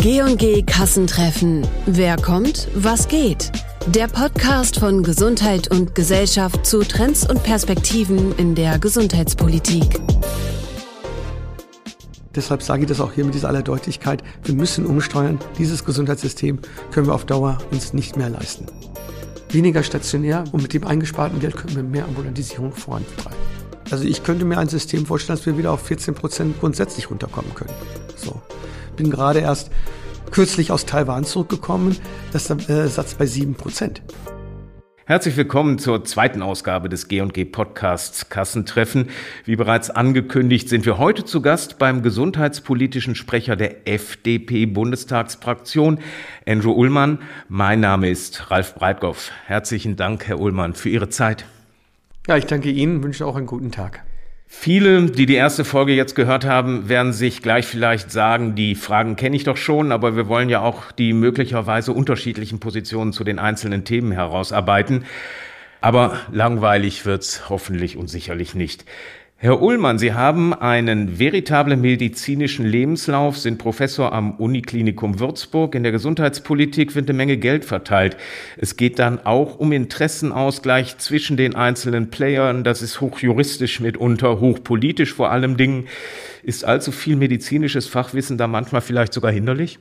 G&G Kassentreffen. Wer kommt, was geht? Der Podcast von Gesundheit und Gesellschaft zu Trends und Perspektiven in der Gesundheitspolitik. Deshalb sage ich das auch hier mit dieser aller Deutlichkeit. Wir müssen umsteuern. Dieses Gesundheitssystem können wir auf Dauer uns nicht mehr leisten. Weniger stationär und mit dem eingesparten Geld können wir mehr Ambulantisierung vorantreiben. Also ich könnte mir ein System vorstellen, dass wir wieder auf 14% grundsätzlich runterkommen können. So. Bin gerade erst kürzlich aus Taiwan zurückgekommen, das ist der Satz bei 7%. Herzlich willkommen zur zweiten Ausgabe des G&G Podcasts Kassentreffen. Wie bereits angekündigt, sind wir heute zu Gast beim gesundheitspolitischen Sprecher der FDP-Bundestagsfraktion, Andrew Ullmann. Mein Name ist Ralf Breitgoff. Herzlichen Dank, Herr Ullmann, für Ihre Zeit. Ja, ich danke Ihnen, wünsche auch einen guten Tag. Viele, die die erste Folge jetzt gehört haben, werden sich gleich vielleicht sagen, die Fragen kenne ich doch schon, aber wir wollen ja auch die möglicherweise unterschiedlichen Positionen zu den einzelnen Themen herausarbeiten. Aber langweilig wird's hoffentlich und sicherlich nicht. Herr Ullmann, Sie haben einen veritablen medizinischen Lebenslauf, sind Professor am Uniklinikum Würzburg. In der Gesundheitspolitik wird eine Menge Geld verteilt. Es geht dann auch um Interessenausgleich zwischen den einzelnen Playern. Das ist hochjuristisch mitunter, hochpolitisch vor allem Dingen. Ist allzu viel medizinisches Fachwissen da manchmal vielleicht sogar hinderlich?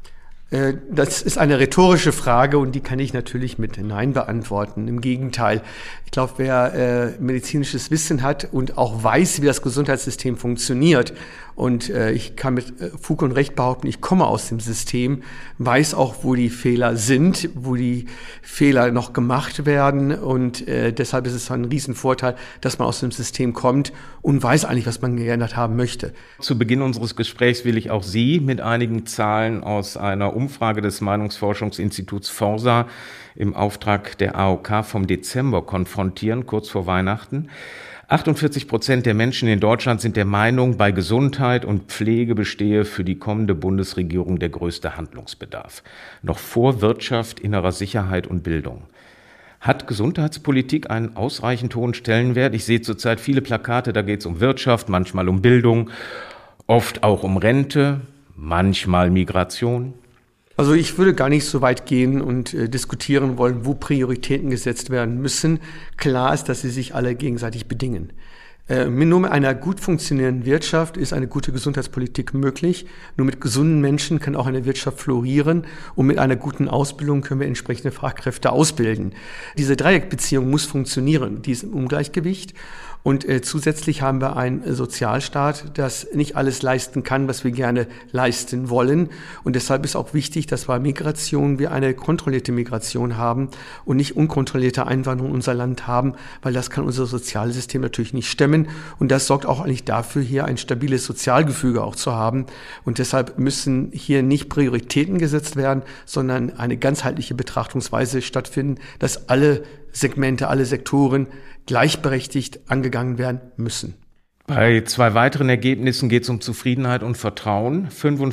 Das ist eine rhetorische Frage und die kann ich natürlich mit Nein beantworten. Im Gegenteil. Ich glaube, wer medizinisches Wissen hat und auch weiß, wie das Gesundheitssystem funktioniert, und ich kann mit Fug und Recht behaupten, ich komme aus dem System, weiß auch, wo die Fehler sind, wo die Fehler noch gemacht werden, und deshalb ist es ein Riesenvorteil, dass man aus dem System kommt und weiß eigentlich, was man geändert haben möchte. Zu Beginn unseres Gesprächs will ich auch Sie mit einigen Zahlen aus einer Umfrage des Meinungsforschungsinstituts Forsa im Auftrag der AOK vom Dezember konfrontieren, kurz vor Weihnachten. 48% der Menschen in Deutschland sind der Meinung, bei Gesundheit und Pflege bestehe für die kommende Bundesregierung der größte Handlungsbedarf. Noch vor Wirtschaft, innerer Sicherheit und Bildung. Hat Gesundheitspolitik einen ausreichend hohen Stellenwert? Ich sehe zurzeit viele Plakate, da geht es um Wirtschaft, manchmal um Bildung, oft auch um Rente, manchmal Migration. Also ich würde gar nicht so weit gehen und diskutieren wollen, wo Prioritäten gesetzt werden müssen. Klar ist, dass sie sich alle gegenseitig bedingen. Nur mit einer gut funktionierenden Wirtschaft ist eine gute Gesundheitspolitik möglich. Nur mit gesunden Menschen kann auch eine Wirtschaft florieren. Und mit einer guten Ausbildung können wir entsprechende Fachkräfte ausbilden. Diese Dreieckbeziehung muss funktionieren. Die ist im Ungleichgewicht. Und zusätzlich haben wir einen Sozialstaat, das nicht alles leisten kann, was wir gerne leisten wollen. Und deshalb ist auch wichtig, dass bei Migration wir eine kontrollierte Migration haben und nicht unkontrollierte Einwanderung in unser Land haben, weil das kann unser Sozialsystem natürlich nicht stemmen. Und das sorgt auch eigentlich dafür, hier ein stabiles Sozialgefüge auch zu haben. Und deshalb müssen hier nicht Prioritäten gesetzt werden, sondern eine ganzheitliche Betrachtungsweise stattfinden, dass alle Segmente, alle Sektoren gleichberechtigt angegangen werden müssen. Bei zwei weiteren Ergebnissen geht es um Zufriedenheit und Vertrauen.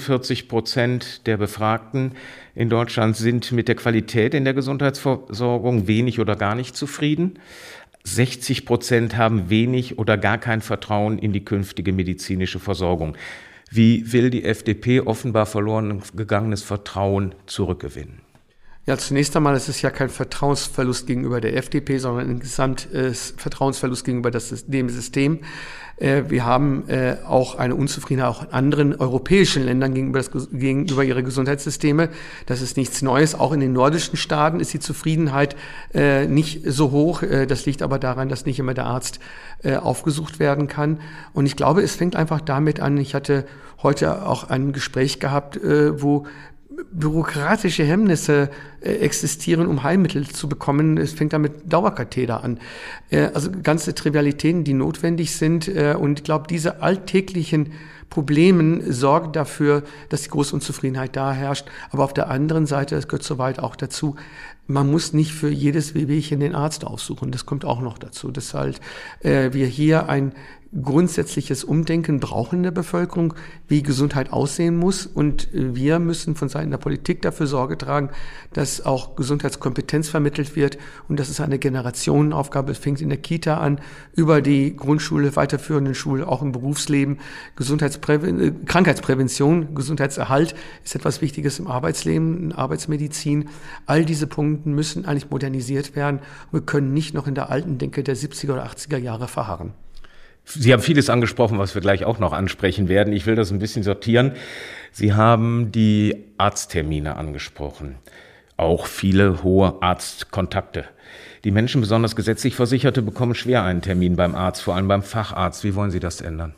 45% der Befragten in Deutschland sind mit der Qualität in der Gesundheitsversorgung wenig oder gar nicht zufrieden. 60% haben wenig oder gar kein Vertrauen in die künftige medizinische Versorgung. Wie will die FDP offenbar verloren gegangenes Vertrauen zurückgewinnen? Ja, zunächst einmal ist es ja kein Vertrauensverlust gegenüber der FDP, sondern insgesamt Vertrauensverlust gegenüber dem System. Wir haben auch eine Unzufriedenheit auch in anderen europäischen Ländern gegenüber ihre Gesundheitssysteme. Das ist nichts Neues. Auch in den nordischen Staaten ist die Zufriedenheit nicht so hoch. Das liegt aber daran, dass nicht immer der Arzt aufgesucht werden kann. Und ich glaube, es fängt einfach damit an. Ich hatte heute auch ein Gespräch gehabt, wo bürokratische Hemmnisse existieren, um Heilmittel zu bekommen. Es fängt damit Dauerkatheter an. Also ganze Trivialitäten, die notwendig sind. Und ich glaube, diese alltäglichen Probleme sorgen dafür, dass die große Unzufriedenheit da herrscht. Aber auf der anderen Seite, das gehört soweit auch dazu, man muss nicht für jedes Wehwehchen den Arzt aufsuchen. Das kommt auch noch dazu. Dass halt wir hier ein grundsätzliches Umdenken brauchen in der Bevölkerung, wie Gesundheit aussehen muss. Und wir müssen von Seiten der Politik dafür Sorge tragen, dass auch Gesundheitskompetenz vermittelt wird. Und das ist eine Generationenaufgabe. Es fängt in der Kita an, über die Grundschule, weiterführenden Schule, auch im Berufsleben. Krankheitsprävention, Gesundheitserhalt ist etwas Wichtiges im Arbeitsleben, in Arbeitsmedizin. All diese Punkte müssen eigentlich modernisiert werden. Wir können nicht noch in der alten Denke der 70er oder 80er Jahre verharren. Sie haben vieles angesprochen, was wir gleich auch noch ansprechen werden. Ich will das ein bisschen sortieren. Sie haben die Arzttermine angesprochen. Auch viele hohe Arztkontakte. Die Menschen, besonders gesetzlich Versicherte, bekommen schwer einen Termin beim Arzt, vor allem beim Facharzt. Wie wollen Sie das ändern?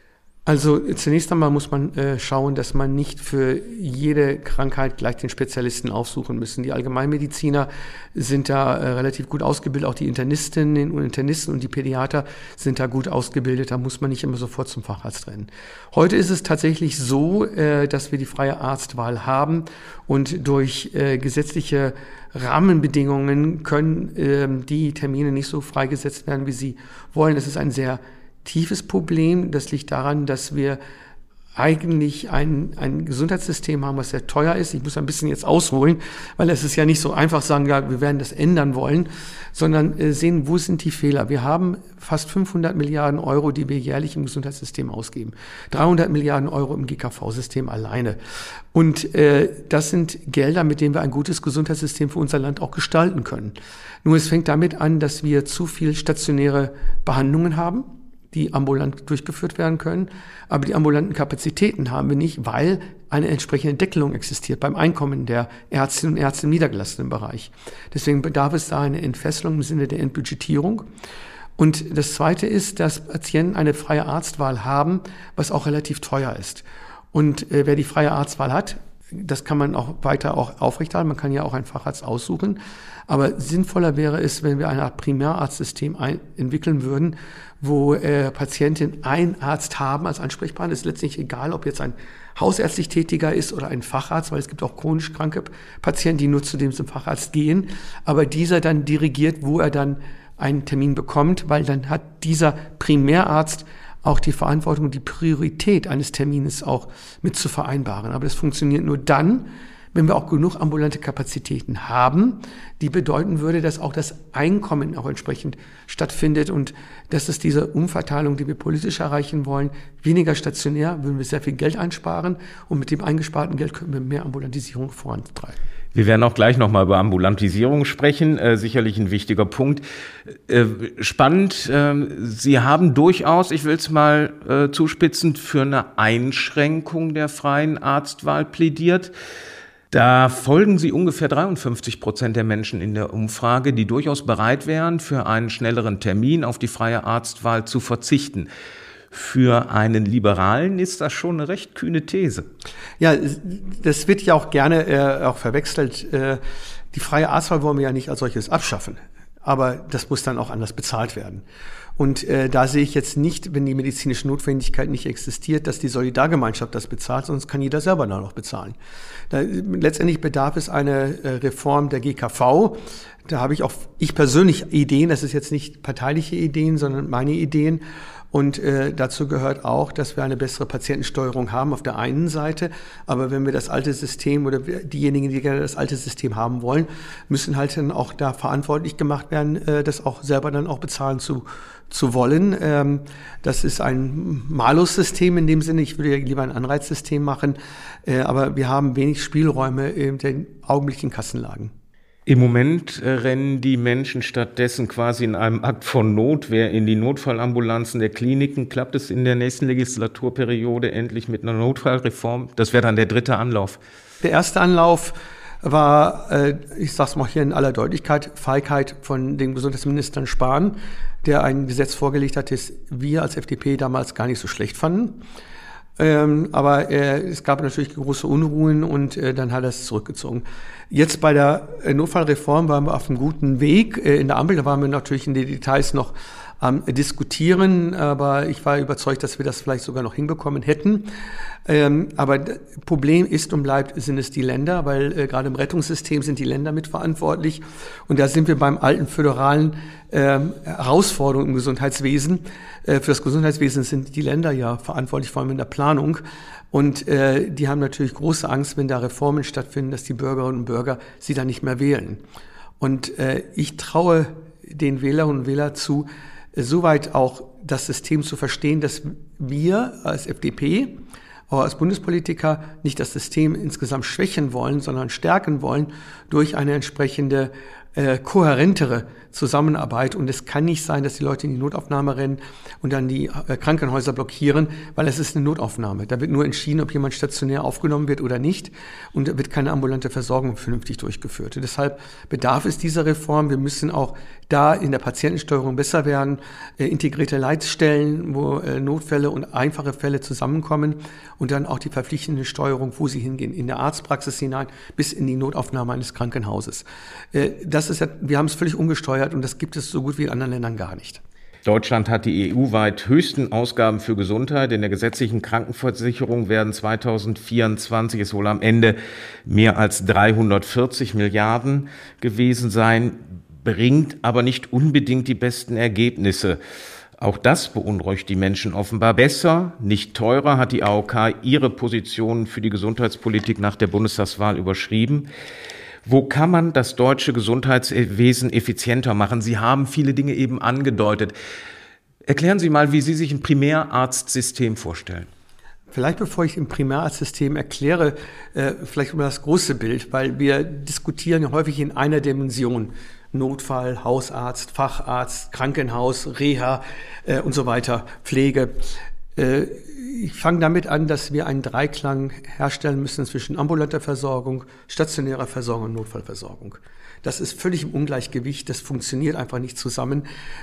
Also zunächst einmal muss man schauen, dass man nicht für jede Krankheit gleich den Spezialisten aufsuchen müssen. Die Allgemeinmediziner sind da relativ gut ausgebildet, auch die Internistinnen und Internisten und die Pädiater sind da gut ausgebildet. Da muss man nicht immer sofort zum Facharzt rennen. Heute ist es tatsächlich so, dass wir die freie Arztwahl haben und durch gesetzliche Rahmenbedingungen können die Termine nicht so freigesetzt werden, wie sie wollen. Das ist ein sehr tiefes Problem. Das liegt daran, dass wir eigentlich ein Gesundheitssystem haben, was sehr teuer ist. Ich muss ein bisschen jetzt ausholen, weil es ist ja nicht so einfach sagen, ja, wir werden das ändern wollen, sondern sehen, wo sind die Fehler. Wir haben fast 500 Milliarden Euro, die wir jährlich im Gesundheitssystem ausgeben. 300 Milliarden Euro im GKV-System alleine. Und das sind Gelder, mit denen wir ein gutes Gesundheitssystem für unser Land auch gestalten können. Nur es fängt damit an, dass wir zu viel stationäre Behandlungen haben, die ambulant durchgeführt werden können. Aber die ambulanten Kapazitäten haben wir nicht, weil eine entsprechende Deckelung existiert beim Einkommen der Ärztinnen und Ärzte im niedergelassenen Bereich. Deswegen bedarf es da eine Entfesselung im Sinne der Entbudgetierung. Und das Zweite ist, dass Patienten eine freie Arztwahl haben, was auch relativ teuer ist. Und wer die freie Arztwahl hat, das kann man auch weiter aufrechterhalten. Man kann ja auch einen Facharzt aussuchen. Aber sinnvoller wäre es, wenn wir eine Art Primärarztsystem entwickeln würden, wo Patienten einen Arzt haben als Ansprechpartner. Es ist letztlich egal, ob jetzt ein hausärztlich Tätiger ist oder ein Facharzt, weil es gibt auch chronisch kranke Patienten, die nur zu dem zum Facharzt gehen. Aber dieser dann dirigiert, wo er dann einen Termin bekommt, weil dann hat dieser Primärarzt auch die Verantwortung und die Priorität eines Termines auch mit zu vereinbaren. Aber das funktioniert nur dann, wenn wir auch genug ambulante Kapazitäten haben, die bedeuten würde, dass auch das Einkommen auch entsprechend stattfindet. Und das ist diese Umverteilung, die wir politisch erreichen wollen. Weniger stationär, würden wir sehr viel Geld einsparen. Und mit dem eingesparten Geld können wir mehr Ambulantisierung vorantreiben. Wir werden auch gleich nochmal über Ambulantisierung sprechen, sicherlich ein wichtiger Punkt. Spannend, Sie haben durchaus, ich will es mal zuspitzen, für eine Einschränkung der freien Arztwahl plädiert. Da folgen Sie ungefähr 53% der Menschen in der Umfrage, die durchaus bereit wären, für einen schnelleren Termin auf die freie Arztwahl zu verzichten. Für einen Liberalen ist das schon eine recht kühne These. Ja, das wird ja auch gerne auch verwechselt. Die freie Arztwahl wollen wir ja nicht als solches abschaffen. Aber das muss dann auch anders bezahlt werden. Und da sehe ich jetzt nicht, wenn die medizinische Notwendigkeit nicht existiert, dass die Solidargemeinschaft das bezahlt, sonst kann jeder selber noch bezahlen. Letztendlich bedarf es einer Reform der GKV. Da habe ich persönlich Ideen, das ist jetzt nicht parteiliche Ideen, sondern meine Ideen. Und dazu gehört auch, dass wir eine bessere Patientensteuerung haben auf der einen Seite. Aber wenn wir das alte System oder diejenigen, die gerne das alte System haben wollen, müssen halt dann auch da verantwortlich gemacht werden, das auch selber dann auch bezahlen zu wollen. Das ist ein Malus-System in dem Sinne. Ich würde ja lieber ein Anreizsystem machen. Aber wir haben wenig Spielräume in den augenblicklichen Kassenlagen. Im Moment rennen die Menschen stattdessen quasi in einem Akt von Notwehr in die Notfallambulanzen der Kliniken. Klappt es in der nächsten Legislaturperiode endlich mit einer Notfallreform? Das wäre dann der dritte Anlauf. Der erste Anlauf war, ich sage es mal hier in aller Deutlichkeit, Feigheit von dem Gesundheitsminister Spahn, der ein Gesetz vorgelegt hat, das wir als FDP damals gar nicht so schlecht fanden. Aber es gab natürlich große Unruhen und dann hat er es zurückgezogen. Jetzt bei der Notfallreform waren wir auf einem guten Weg. In der Ampel, da waren wir natürlich in den Details noch am diskutieren, aber ich war überzeugt, dass wir das vielleicht sogar noch hinbekommen hätten. Aber Problem ist und bleibt, sind es die Länder, weil gerade im Rettungssystem sind die Länder mitverantwortlich. Und da sind wir beim alten föderalen Herausforderungen im Gesundheitswesen. Für das Gesundheitswesen sind die Länder ja verantwortlich, vor allem in der Planung. Und die haben natürlich große Angst, wenn da Reformen stattfinden, dass die Bürgerinnen und Bürger sie dann nicht mehr wählen. Und ich traue den Wählerinnen und Wählern zu, soweit auch das System zu verstehen, dass wir als FDP, aber als Bundespolitiker nicht das System insgesamt schwächen wollen, sondern stärken wollen durch eine entsprechende kohärentere Zusammenarbeit. Und es kann nicht sein, dass die Leute in die Notaufnahme rennen und dann die Krankenhäuser blockieren, weil es ist eine Notaufnahme. Da wird nur entschieden, ob jemand stationär aufgenommen wird oder nicht. Und da wird keine ambulante Versorgung vernünftig durchgeführt. Und deshalb bedarf es dieser Reform. Wir müssen auch da in der Patientensteuerung besser werden. Integrierte Leitstellen, wo Notfälle und einfache Fälle zusammenkommen. Und dann auch die verpflichtende Steuerung, wo sie hingehen, in der Arztpraxis hinein bis in die Notaufnahme eines Krankenhauses. Das ist ja, wir haben es völlig umgesteuert und das gibt es so gut wie in anderen Ländern gar nicht. Deutschland hat die EU-weit höchsten Ausgaben für Gesundheit. In der gesetzlichen Krankenversicherung werden 2024 es wohl am Ende mehr als 340 Milliarden gewesen sein, bringt aber nicht unbedingt die besten Ergebnisse. Auch das beunruhigt die Menschen offenbar. Besser, nicht teurer, hat die AOK ihre Position für die Gesundheitspolitik nach der Bundestagswahl überschrieben. Wo kann man das deutsche Gesundheitswesen effizienter machen? Sie haben viele Dinge eben angedeutet. Erklären Sie mal, wie Sie sich ein Primärarztsystem vorstellen. Vielleicht bevor ich im Primärarztsystem erkläre, vielleicht über das große Bild, weil wir diskutieren ja häufig in einer Dimension. Notfall, Hausarzt, Facharzt, Krankenhaus, Reha und so weiter, Pflege. Ich fange damit an, dass wir einen Dreiklang herstellen müssen zwischen ambulanter Versorgung, stationärer Versorgung und Notfallversorgung. Das ist völlig im Ungleichgewicht, das funktioniert einfach nicht zusammen.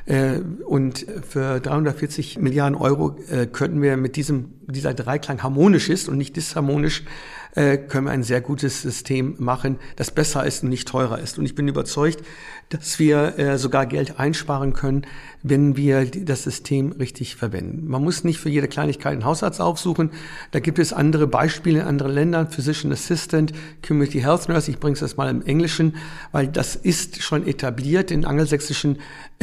Und für 340 Milliarden Euro könnten wir mit dieser Dreiklang harmonisch ist und nicht disharmonisch, können wir ein sehr gutes System machen, das besser ist und nicht teurer ist. Und ich bin überzeugt, dass wir sogar Geld einsparen können, wenn wir das System richtig verwenden. Man muss nicht für jede Kleinigkeit einen Hausarzt aufsuchen. Da gibt es andere Beispiele in anderen Ländern, Physician Assistant, Community Health Nurse. Ich bringe es jetzt mal im Englischen, weil das ist schon etabliert in angelsächsischen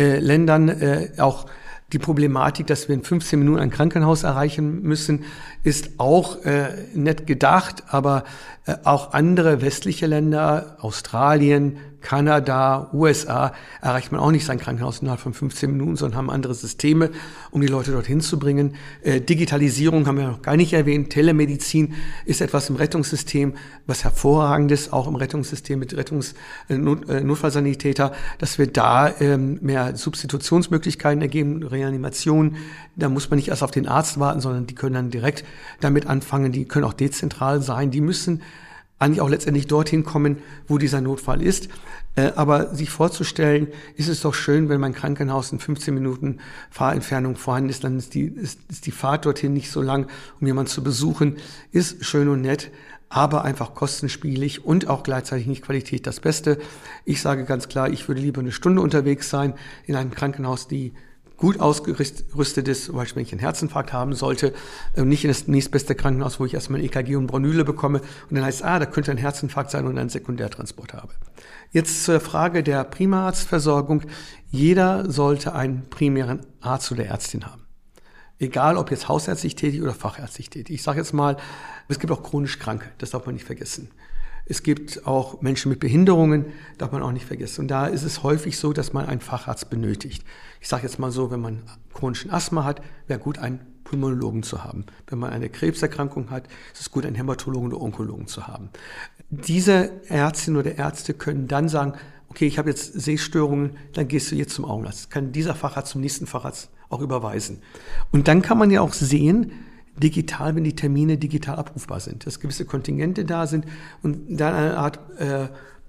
Ländern. Auch die Problematik, dass wir in 15 Minuten ein Krankenhaus erreichen müssen, ist auch nett gedacht, aber auch andere westliche Länder, Australien, Kanada, USA, erreicht man auch nicht sein Krankenhaus innerhalb von 15 Minuten, sondern haben andere Systeme, um die Leute dorthin zu bringen. Digitalisierung haben wir noch gar nicht erwähnt. Telemedizin ist etwas im Rettungssystem, was hervorragendes, auch im Rettungssystem mit Notfallsanitäter, dass wir da mehr Substitutionsmöglichkeiten ergeben, Reanimation. Da muss man nicht erst auf den Arzt warten, sondern die können dann direkt damit anfangen. Die können auch dezentral sein. Die müssen eigentlich auch letztendlich dorthin kommen, wo dieser Notfall ist. Aber sich vorzustellen, ist es doch schön, wenn mein Krankenhaus in 15 Minuten Fahrentfernung vorhanden ist, dann ist die Fahrt dorthin nicht so lang, um jemanden zu besuchen. Ist schön und nett, aber einfach kostenspielig und auch gleichzeitig nicht Qualität das Beste. Ich sage ganz klar, ich würde lieber eine Stunde unterwegs sein in einem Krankenhaus, die gut ausgerüstet ist, zum Beispiel wenn ich einen Herzinfarkt haben sollte, nicht in das nächstbeste Krankenhaus, wo ich erstmal ein EKG und Bronyle bekomme und dann heißt, da könnte ein Herzinfarkt sein und einen Sekundärtransport habe. Jetzt zur Frage der Primärarztversorgung. Jeder sollte einen primären Arzt oder Ärztin haben. Egal, ob jetzt hausärztlich tätig oder fachärztlich tätig. Ich sage jetzt mal, es gibt auch chronisch Kranke, das darf man nicht vergessen. Es gibt auch Menschen mit Behinderungen, darf man auch nicht vergessen. Und da ist es häufig so, dass man einen Facharzt benötigt. Ich sage jetzt mal so, wenn man chronischen Asthma hat, wäre gut, einen Pulmonologen zu haben. Wenn man eine Krebserkrankung hat, ist es gut, einen Hämatologen oder Onkologen zu haben. Diese Ärztinnen oder Ärzte können dann sagen, okay, ich habe jetzt Sehstörungen, dann gehst du jetzt zum Augenarzt. Kann dieser Facharzt zum nächsten Facharzt auch überweisen. Und dann kann man ja auch sehen, digital, wenn die Termine digital abrufbar sind, dass gewisse Kontingente da sind und dann eine Art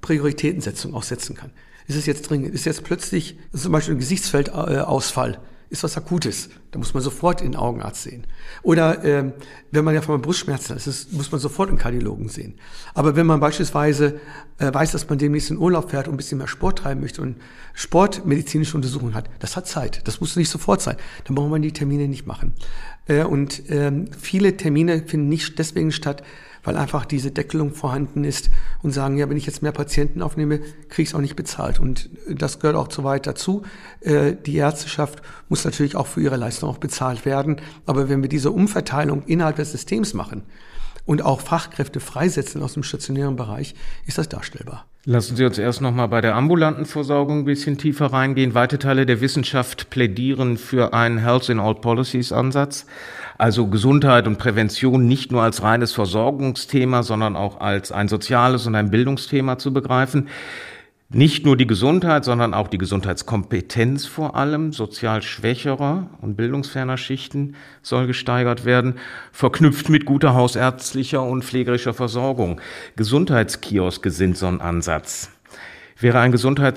Prioritätensetzung auch setzen kann. Ist es jetzt dringend? Ist jetzt plötzlich zum Beispiel ein Gesichtsfeldausfall ist was Akutes. Da muss man sofort in den Augenarzt sehen. Oder wenn man ja von Brustschmerzen hat, muss man sofort einen Kardiologen sehen. Aber wenn man beispielsweise weiß, dass man demnächst in Urlaub fährt und ein bisschen mehr Sport treiben möchte und sportmedizinische Untersuchungen hat, das hat Zeit. Das muss nicht sofort sein. Dann braucht man die Termine nicht machen. Und viele Termine finden nicht deswegen statt, weil einfach diese Deckelung vorhanden ist und sagen, ja, wenn ich jetzt mehr Patienten aufnehme, kriege ich es auch nicht bezahlt. Und das gehört auch zu weit dazu. Die Ärzteschaft muss natürlich auch für ihre Leistung auch bezahlt werden. Aber wenn wir diese Umverteilung innerhalb des Systems machen und auch Fachkräfte freisetzen aus dem stationären Bereich, ist das darstellbar. Lassen Sie uns erst noch mal bei der ambulanten Versorgung ein bisschen tiefer reingehen. Weite Teile der Wissenschaft plädieren für einen Health in All Policies Ansatz. Also Gesundheit und Prävention nicht nur als reines Versorgungsthema, sondern auch als ein soziales und ein Bildungsthema zu begreifen. Nicht nur die Gesundheit, sondern auch die Gesundheitskompetenz vor allem sozial schwächerer und bildungsferner Schichten soll gesteigert werden, verknüpft mit guter hausärztlicher und pflegerischer Versorgung. Gesundheitskioske sind so ein Ansatz. Wäre ein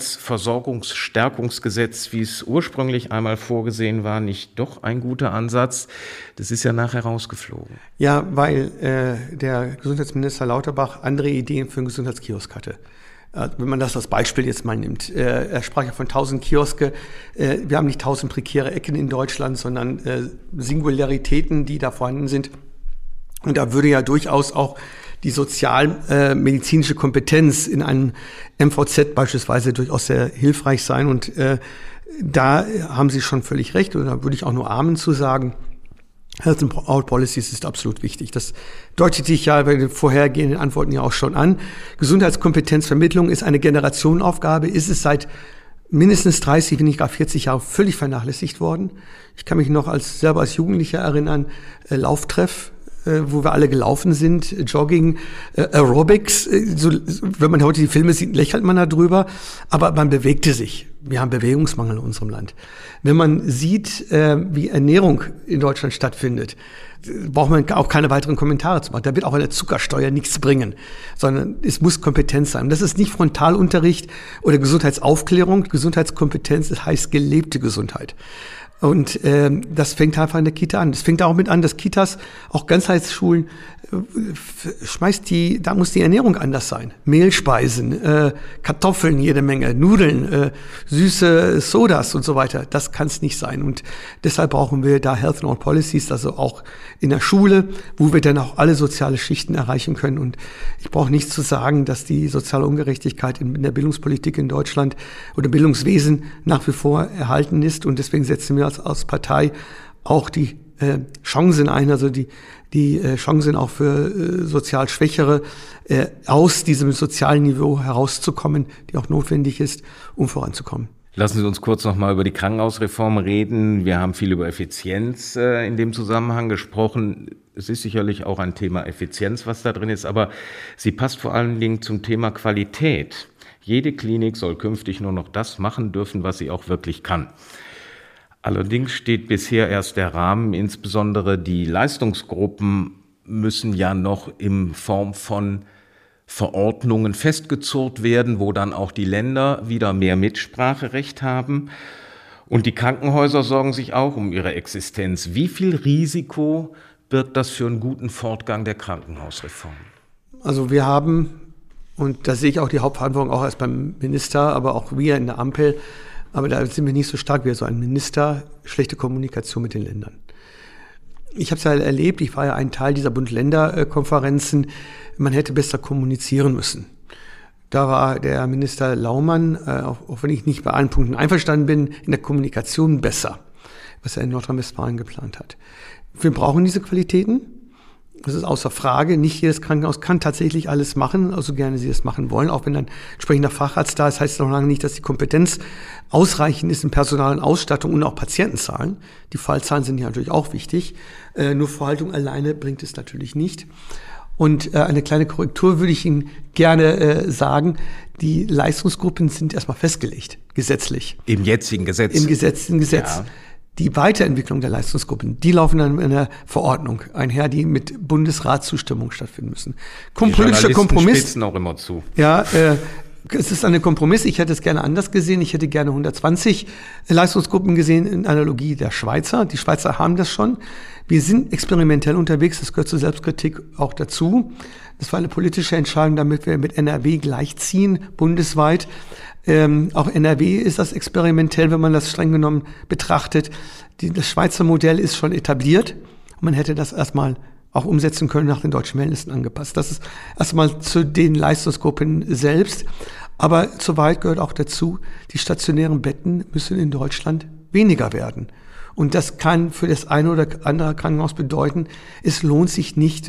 Gesundheitsversorgungsstärkungsgesetz, wie es ursprünglich einmal vorgesehen war, nicht doch ein guter Ansatz? Das ist ja nachher rausgeflogen. Ja, weil der Gesundheitsminister Lauterbach andere Ideen für einen Gesundheitskiosk hatte. Wenn man das als Beispiel jetzt mal nimmt. Er sprach ja von 1000 Kioske. Wir haben nicht 1000 prekäre Ecken in Deutschland, sondern Singularitäten, die da vorhanden sind. Und da würde ja durchaus auch die sozialmedizinische Kompetenz in einem MVZ beispielsweise durchaus sehr hilfreich sein. Und da haben Sie schon völlig recht, und da würde ich auch nur Amen zu sagen. Health in All Policies ist absolut wichtig. Das deutet sich ja bei den vorhergehenden Antworten ja auch schon an. Gesundheitskompetenzvermittlung ist eine Generationenaufgabe, ist es seit mindestens 30, wenn nicht gar 40 Jahren völlig vernachlässigt worden. Ich kann mich noch selber als Jugendlicher erinnern, Lauftreff, wo wir alle gelaufen sind, Jogging, Aerobics. Wenn man heute die Filme sieht, lächelt man da drüber. Aber man bewegte sich. Wir haben Bewegungsmangel in unserem Land. Wenn man sieht, wie Ernährung in Deutschland stattfindet, braucht man auch keine weiteren Kommentare zu machen. Da wird auch eine Zuckersteuer nichts bringen, sondern es muss Kompetenz sein. Und das ist nicht Frontalunterricht oder Gesundheitsaufklärung. Gesundheitskompetenz, das heißt gelebte Gesundheit. Und das fängt einfach in der Kita an. Das fängt auch mit an, dass Kitas, auch Ganzheitsschulen, da muss die Ernährung anders sein. Mehlspeisen, Kartoffeln jede Menge, Nudeln, süße Sodas und so weiter. Das kann es nicht sein. Und deshalb brauchen wir da Health in All Policies, also auch in der Schule, wo wir dann auch alle soziale Schichten erreichen können. Und ich brauche nicht zu sagen, dass die soziale Ungerechtigkeit in der Bildungspolitik in Deutschland oder Bildungswesen nach wie vor erhalten ist. Und deswegen setzen wir als Partei auch die Chancen ein, also die Chancen auch für sozial Schwächere, aus diesem sozialen Niveau herauszukommen, die auch notwendig ist, um voranzukommen. Lassen Sie uns kurz noch mal über die Krankenhausreform reden. Wir haben viel über Effizienz in dem Zusammenhang gesprochen. Es ist sicherlich auch ein Thema Effizienz, was da drin ist, aber sie passt vor allen Dingen zum Thema Qualität. Jede Klinik soll künftig nur noch das machen dürfen, was sie auch wirklich kann. Allerdings steht bisher erst der Rahmen, insbesondere die Leistungsgruppen müssen ja noch in Form von Verordnungen festgezurrt werden, wo dann auch die Länder wieder mehr Mitspracherecht haben. Und die Krankenhäuser sorgen sich auch um ihre Existenz. Wie viel Risiko birgt das für einen guten Fortgang der Krankenhausreform? Also wir haben, und da sehe ich auch die Hauptverantwortung auch erst beim Minister, aber auch wir in der Ampel, aber da sind wir nicht so stark wie so ein Minister, schlechte Kommunikation mit den Ländern. Ich habe es ja erlebt, ich war ja ein Teil dieser Bund-Länder-Konferenzen, man hätte besser kommunizieren müssen. Da war der Minister Laumann, auch wenn ich nicht bei allen Punkten einverstanden bin, in der Kommunikation besser, was er in Nordrhein-Westfalen geplant hat. Wir brauchen diese Qualitäten. Das ist außer Frage. Nicht jedes Krankenhaus kann tatsächlich alles machen, also gerne sie es machen wollen. Auch wenn ein entsprechender Facharzt da ist, heißt es noch lange nicht, dass die Kompetenz ausreichend ist in Personal und Ausstattung und auch Patientenzahlen. Die Fallzahlen sind ja natürlich auch wichtig. Nur Verwaltung alleine bringt es natürlich nicht. Und eine kleine Korrektur würde ich Ihnen gerne sagen. Die Leistungsgruppen sind erstmal festgelegt, gesetzlich. Im jetzigen Gesetz? Im Gesetz. Ja. Die Weiterentwicklung der Leistungsgruppen, die laufen dann in einer Verordnung einher, die mit Bundesratszustimmung stattfinden müssen. Politischer Kompromiss. Die Journalisten spitzen auch immer zu. Ja, Es ist ein Kompromiss. Ich hätte es gerne anders gesehen. Ich hätte gerne 120 Leistungsgruppen gesehen in Analogie der Schweizer. Die Schweizer haben das schon. Wir sind experimentell unterwegs. Das gehört zur Selbstkritik auch dazu. Das war eine politische Entscheidung, damit wir mit NRW gleichziehen, bundesweit. Auch NRW ist das experimentell, wenn man das streng genommen betrachtet. Das Schweizer Modell ist schon etabliert. Man hätte das erstmal auch umsetzen können, nach den deutschen Verhältnissen angepasst. Das ist erstmal zu den Leistungsgruppen selbst. Aber zu weit gehört auch dazu, die stationären Betten müssen in Deutschland weniger werden. Und das kann für das eine oder andere Krankenhaus bedeuten, es lohnt sich nicht,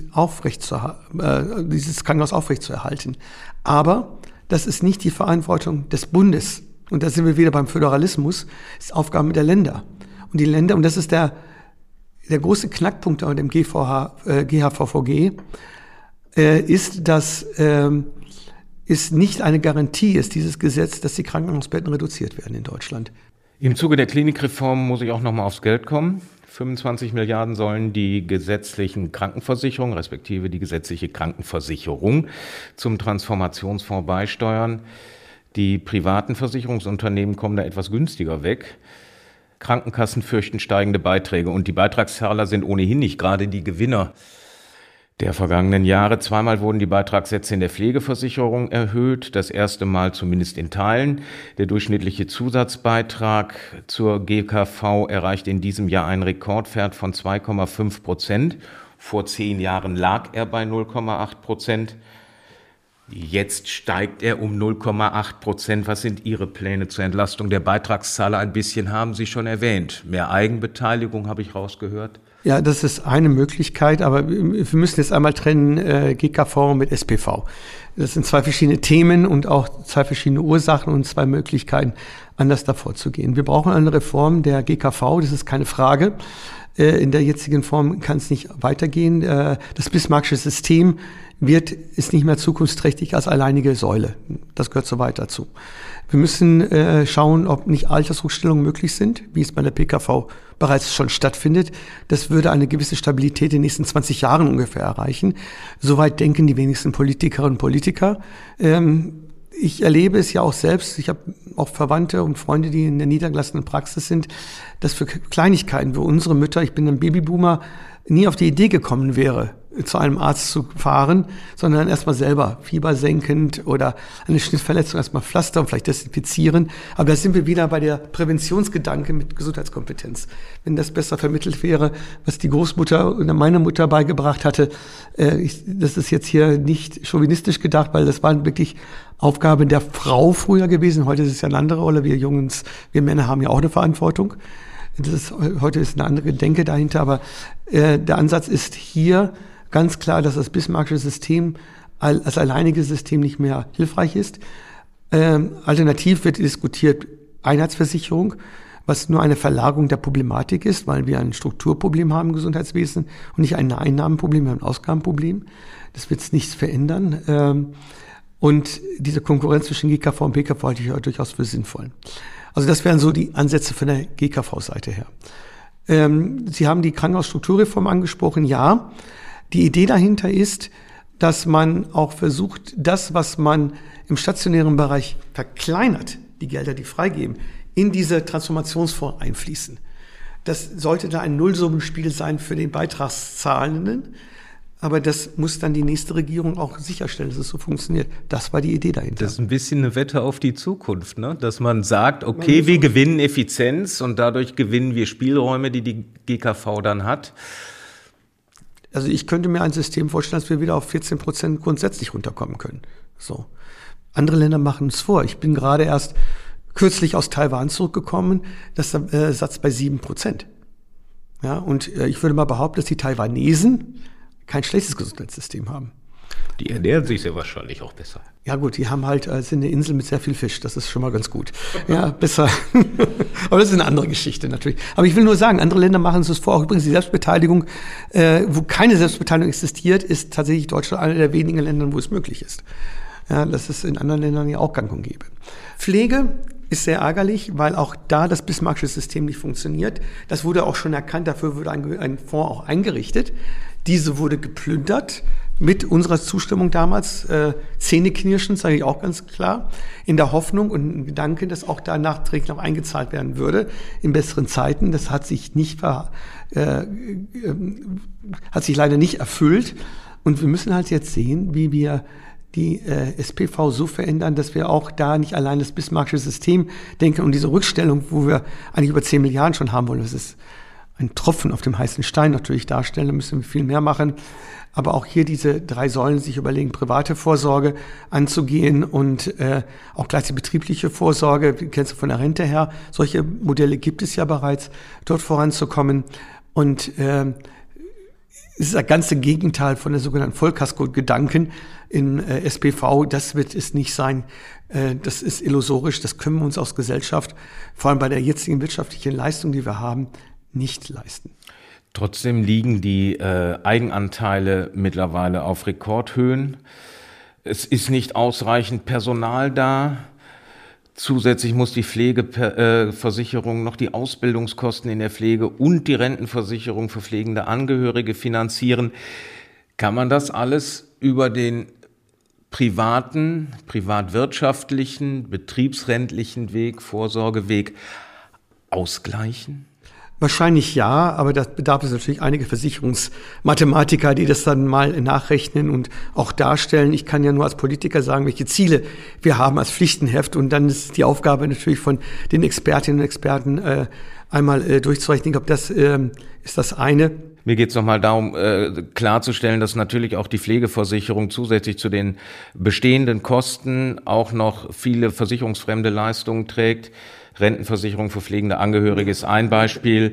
dieses Krankenhaus aufrechtzuerhalten. Aber das ist nicht die Verantwortung des Bundes. Und da sind wir wieder beim Föderalismus, das ist Aufgabe der Länder. Und die Länder, und das ist der große Knackpunkt an dem GHVVG, ist, dass es nicht eine Garantie ist, dieses Gesetz, dass die Krankenhausbetten reduziert werden in Deutschland. Im Zuge der Klinikreform muss ich auch nochmal aufs Geld kommen. 25 Milliarden sollen die gesetzlichen Krankenversicherungen, respektive die gesetzliche Krankenversicherung zum Transformationsfonds beisteuern. Die privaten Versicherungsunternehmen kommen da etwas günstiger weg. Krankenkassen fürchten steigende Beiträge und die Beitragszahler sind ohnehin nicht gerade die Gewinner der vergangenen Jahre. Zweimal wurden die Beitragssätze in der Pflegeversicherung erhöht, das erste Mal zumindest in Teilen. Der durchschnittliche Zusatzbeitrag zur GKV erreicht in diesem Jahr einen Rekordwert von 2,5%. Vor 10 Jahren lag er bei 0,8%. Jetzt steigt er um 0,8%. Was sind Ihre Pläne zur Entlastung der Beitragszahler? Ein bisschen haben Sie schon erwähnt. Mehr Eigenbeteiligung habe ich rausgehört. Ja, das ist eine Möglichkeit, aber wir müssen jetzt einmal trennen GKV mit SPV. Das sind zwei verschiedene Themen und auch zwei verschiedene Ursachen und zwei Möglichkeiten, anders davor zu gehen. Wir brauchen eine Reform der GKV, das ist keine Frage. In der jetzigen Form kann es nicht weitergehen. Das Bismarckische System ist nicht mehr zukunftsträchtig als alleinige Säule. Das gehört so weit dazu. Wir müssen schauen, ob nicht Altersrückstellungen möglich sind, wie es bei der PKV bereits schon stattfindet. Das würde eine gewisse Stabilität in den nächsten 20 Jahren ungefähr erreichen. Soweit denken die wenigsten Politikerinnen und Politiker. Ich erlebe es ja auch selbst. Ich habe auch Verwandte und Freunde, die in der niedergelassenen Praxis sind, dass für Kleinigkeiten, wo unsere Mütter, ich bin ein Babyboomer, nie auf die Idee gekommen wäre, zu einem Arzt zu fahren, sondern erstmal selber Fieber senkend oder eine Schnittverletzung erstmal Pflaster und vielleicht desinfizieren. Aber da sind wir wieder bei der Präventionsgedanke mit Gesundheitskompetenz. Wenn das besser vermittelt wäre, was die Großmutter oder meine Mutter beigebracht hatte, das ist jetzt hier nicht chauvinistisch gedacht, weil das waren wirklich Aufgaben der Frau früher gewesen. Heute ist es ja eine andere Rolle. Wir Männer haben ja auch eine Verantwortung. Heute ist eine andere Denke dahinter, aber der Ansatz ist hier ganz klar, dass das Bismarckische System als alleiniges System nicht mehr hilfreich ist. Alternativ wird diskutiert Einheitsversicherung, was nur eine Verlagerung der Problematik ist, weil wir ein Strukturproblem haben im Gesundheitswesen und nicht ein Einnahmenproblem, wir haben ein Ausgabenproblem. Das wird nichts verändern. Und diese Konkurrenz zwischen GKV und PKV halte ich durchaus für sinnvoll. Also das wären so die Ansätze von der GKV-Seite her. Sie haben die Krankenhausstrukturreform angesprochen, ja. Die Idee dahinter ist, dass man auch versucht, das, was man im stationären Bereich verkleinert, die Gelder, die freigeben, in diese Transformationsfonds einfließen. Das sollte da ein Nullsummenspiel sein für den Beitragszahlenden. Aber das muss dann die nächste Regierung auch sicherstellen, dass es so funktioniert. Das war die Idee dahinter. Das ist ein bisschen eine Wette auf die Zukunft, ne? Dass man sagt, okay, wir gewinnen Effizienz und dadurch gewinnen wir Spielräume, die die GKV dann hat. Also ich könnte mir ein System vorstellen, dass wir wieder auf 14% grundsätzlich runterkommen können. So. Andere Länder machen es vor. Ich bin gerade erst kürzlich aus Taiwan zurückgekommen, das ist der Satz bei 7%. Ja, und ich würde mal behaupten, dass die Taiwanesen kein schlechtes Gesundheitssystem haben. Die ernähren sich sehr wahrscheinlich auch besser. Ja gut, die haben halt sind eine Insel mit sehr viel Fisch, das ist schon mal ganz gut. Ja, besser. Aber das ist eine andere Geschichte natürlich. Aber ich will nur sagen, andere Länder machen es vor. Auch übrigens die Selbstbeteiligung, wo keine Selbstbeteiligung existiert, ist tatsächlich Deutschland einer der wenigen Länder, wo es möglich ist. Ja, das ist in anderen Ländern ja auch gang und gäbe. Pflege ist sehr ärgerlich, weil auch da das Bismarckische System nicht funktioniert. Das wurde auch schon erkannt, dafür wurde ein Fonds auch eingerichtet. Diese wurde geplündert mit unserer Zustimmung damals, zähneknirschend, sage ich auch ganz klar, in der Hoffnung und im Gedanken, dass auch da nachträglich noch eingezahlt werden würde in besseren Zeiten. Das hat sich leider nicht erfüllt. Und wir müssen halt jetzt sehen, wie wir die SPV so verändern, dass wir auch da nicht allein das Bismarckische System denken und diese Rückstellung, wo wir eigentlich über 10 Milliarden schon haben wollen. Das ist ein Tropfen auf dem heißen Stein natürlich darstellen. Da müssen wir viel mehr machen. Aber auch hier diese 3 Säulen sich überlegen, private Vorsorge anzugehen und auch gleichzeitig betriebliche Vorsorge, kennst du von der Rente her, solche Modelle gibt es ja bereits, dort voranzukommen. Und es ist das ganze Gegenteil von der sogenannten Vollkasko-Gedanken in SPV. Das wird es nicht sein. Das ist illusorisch. Das können wir uns als Gesellschaft, vor allem bei der jetzigen wirtschaftlichen Leistung, die wir haben, nicht leisten. Trotzdem liegen die Eigenanteile mittlerweile auf Rekordhöhen. Es ist nicht ausreichend Personal da. Zusätzlich muss die Pflegeversicherung noch die Ausbildungskosten in der Pflege und die Rentenversicherung für pflegende Angehörige finanzieren. Kann man das alles über den privatwirtschaftlichen, betriebsrentlichen Weg, Vorsorgeweg ausgleichen? Wahrscheinlich ja, aber da bedarf es natürlich einige Versicherungsmathematiker, die das dann mal nachrechnen und auch darstellen. Ich kann ja nur als Politiker sagen, welche Ziele wir haben als Pflichtenheft, und dann ist die Aufgabe natürlich von den Expertinnen und Experten einmal durchzurechnen. Ich glaube, das ist das eine. Mir geht es nochmal darum, klarzustellen, dass natürlich auch die Pflegeversicherung zusätzlich zu den bestehenden Kosten auch noch viele versicherungsfremde Leistungen trägt. Rentenversicherung für pflegende Angehörige ist ein Beispiel,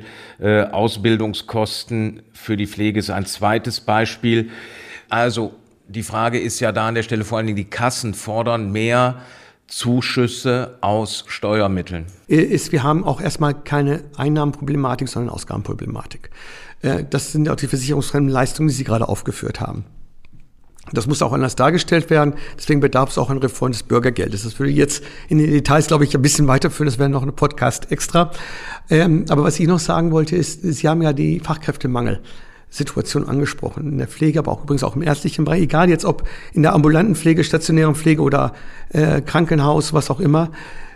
Ausbildungskosten für die Pflege ist ein zweites Beispiel. Also die Frage ist ja da an der Stelle vor allen Dingen, die Kassen fordern mehr Zuschüsse aus Steuermitteln. Wir haben auch erstmal keine Einnahmenproblematik, sondern Ausgabenproblematik. Das sind auch die versicherungsfremden Leistungen, die Sie gerade aufgeführt haben. Das muss auch anders dargestellt werden. Deswegen bedarf es auch einer Reform des Bürgergeldes. Das würde jetzt in den Details, glaube ich, ein bisschen weiterführen. Das wäre noch ein Podcast extra. Aber was ich noch sagen wollte, ist, Sie haben ja die Fachkräftemangelsituation angesprochen. In der Pflege, aber auch übrigens auch im ärztlichen Bereich. Egal jetzt, ob in der ambulanten Pflege, stationären Pflege oder Krankenhaus, was auch immer.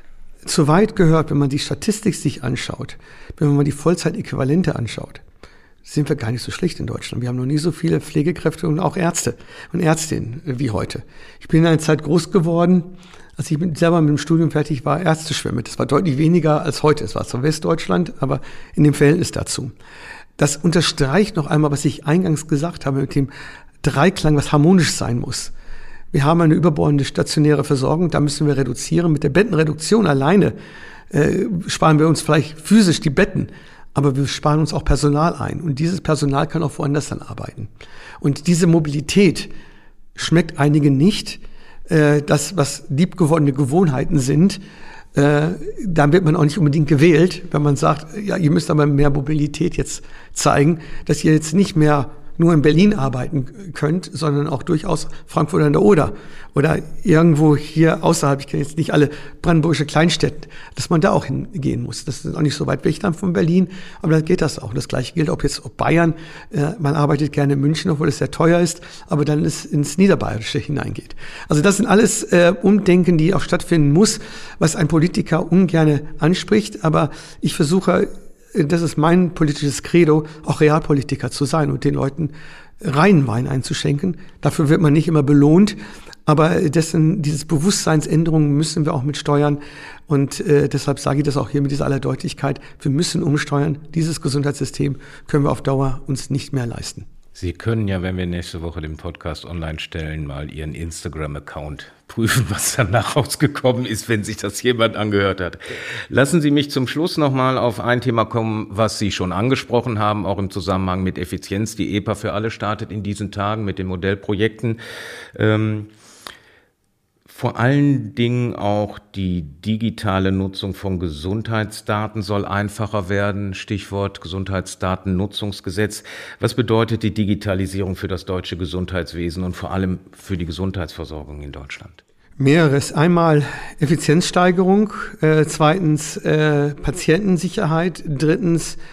Zu weit gehört, wenn man die Statistik sich anschaut, wenn man die Vollzeitäquivalente anschaut, sind wir gar nicht so schlecht in Deutschland. Wir haben noch nie so viele Pflegekräfte und auch Ärzte und Ärztinnen wie heute. Ich bin in einer Zeit groß geworden, als ich selber mit dem Studium fertig war, Ärzteschwemme. Das war deutlich weniger als heute. Es war zwar Westdeutschland, aber in dem Verhältnis dazu. Das unterstreicht noch einmal, was ich eingangs gesagt habe, mit dem Dreiklang, was harmonisch sein muss. Wir haben eine überbordende stationäre Versorgung, da müssen wir reduzieren. Mit der Bettenreduktion alleine sparen wir uns vielleicht physisch die Betten, aber wir sparen uns auch Personal ein. Und dieses Personal kann auch woanders dann arbeiten. Und diese Mobilität schmeckt einigen nicht. Das, was liebgewonnene Gewohnheiten sind, dann wird man auch nicht unbedingt gewählt, wenn man sagt, ja, ihr müsst aber mehr Mobilität jetzt zeigen, dass ihr jetzt nicht mehr nur in Berlin arbeiten könnt, sondern auch durchaus Frankfurt an der Oder oder irgendwo hier außerhalb, ich kenne jetzt nicht alle brandenburgische Kleinstädte, dass man da auch hingehen muss. Das ist auch nicht so weit weg dann von Berlin, aber dann geht das auch. Das Gleiche gilt ob Bayern, man arbeitet gerne in München, obwohl es sehr teuer ist, aber dann es ins Niederbayerische hineingeht. Also das sind alles Umdenken, die auch stattfinden muss, was ein Politiker ungerne anspricht, aber ich versuche, das ist mein politisches Credo, auch Realpolitiker zu sein und den Leuten reinen Wein einzuschenken. Dafür wird man nicht immer belohnt, aber diese Bewusstseinsänderungen müssen wir auch mit steuern. Und deshalb sage ich das auch hier mit dieser aller Deutlichkeit. Wir müssen umsteuern. Dieses Gesundheitssystem können wir auf Dauer uns nicht mehr leisten. Sie können ja, wenn wir nächste Woche den Podcast online stellen, mal Ihren Instagram-Account prüfen, was danach rausgekommen ist, wenn sich das jemand angehört hat. Lassen Sie mich zum Schluss nochmal auf ein Thema kommen, was Sie schon angesprochen haben, auch im Zusammenhang mit Effizienz. Die EPA für alle startet in diesen Tagen mit den Modellprojekten. Vor allen Dingen auch die digitale Nutzung von Gesundheitsdaten soll einfacher werden. Stichwort Gesundheitsdatennutzungsgesetz. Was bedeutet die Digitalisierung für das deutsche Gesundheitswesen und vor allem für die Gesundheitsversorgung in Deutschland? Mehreres. Einmal Effizienzsteigerung, zweitens Patientensicherheit, drittens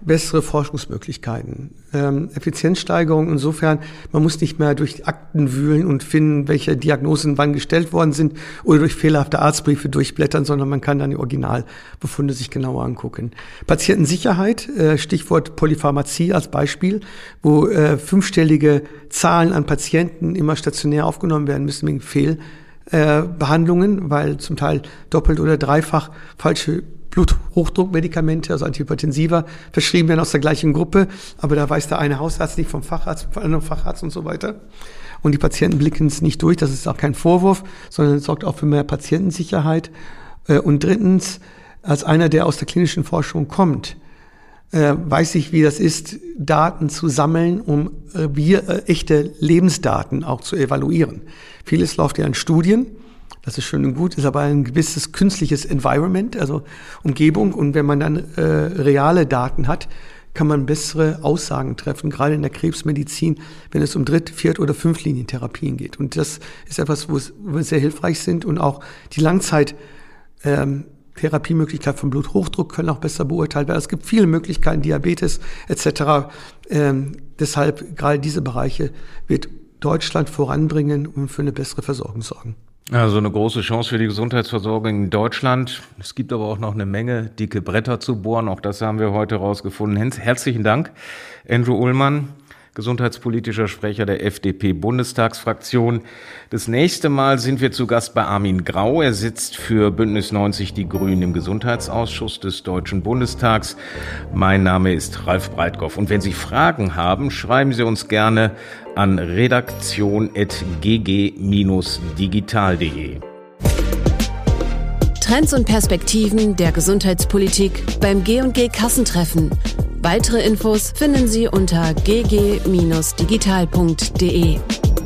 bessere Forschungsmöglichkeiten, Effizienzsteigerung insofern, man muss nicht mehr durch Akten wühlen und finden, welche Diagnosen wann gestellt worden sind oder durch fehlerhafte Arztbriefe durchblättern, sondern man kann dann die Originalbefunde sich genauer angucken. Patientensicherheit, Stichwort Polypharmazie als Beispiel, wo 5-stellige Zahlen an Patienten immer stationär aufgenommen werden müssen wegen Fehlbehandlungen, weil zum Teil doppelt oder dreifach falsche Bluthochdruckmedikamente, also Antihypertensiva, verschrieben werden aus der gleichen Gruppe, aber da weiß der eine Hausarzt nicht vom Facharzt, vom anderen Facharzt und so weiter. Und die Patienten blicken es nicht durch, das ist auch kein Vorwurf, sondern es sorgt auch für mehr Patientensicherheit. Und drittens, als einer, der aus der klinischen Forschung kommt, weiß ich, wie das ist, Daten zu sammeln, um echte Lebensdaten auch zu evaluieren. Vieles läuft ja in Studien. Das ist schön und gut, ist aber ein gewisses künstliches Environment, also Umgebung. Und wenn man dann reale Daten hat, kann man bessere Aussagen treffen, gerade in der Krebsmedizin, wenn es um 3-, 4- oder 5-Linien-Therapien geht. Und das ist etwas, wo wir sehr hilfreich sind. Und auch die Langzeit-Therapiemöglichkeit von Bluthochdruck können auch besser beurteilt werden. Es gibt viele Möglichkeiten, Diabetes etc. Deshalb gerade diese Bereiche wird Deutschland voranbringen und für eine bessere Versorgung sorgen. Also eine große Chance für die Gesundheitsversorgung in Deutschland. Es gibt aber auch noch eine Menge dicke Bretter zu bohren. Auch das haben wir heute rausgefunden. Herzlichen Dank, Andrew Ullmann, gesundheitspolitischer Sprecher der FDP-Bundestagsfraktion. Das nächste Mal sind wir zu Gast bei Armin Grau. Er sitzt für Bündnis 90 Die Grünen im Gesundheitsausschuss des Deutschen Bundestags. Mein Name ist Ralf Breitkopf. Und wenn Sie Fragen haben, schreiben Sie uns gerne an redaktion@gg-digital.de. Trends und Perspektiven der Gesundheitspolitik beim G&G Kassentreffen. Weitere Infos finden Sie unter gg-digital.de.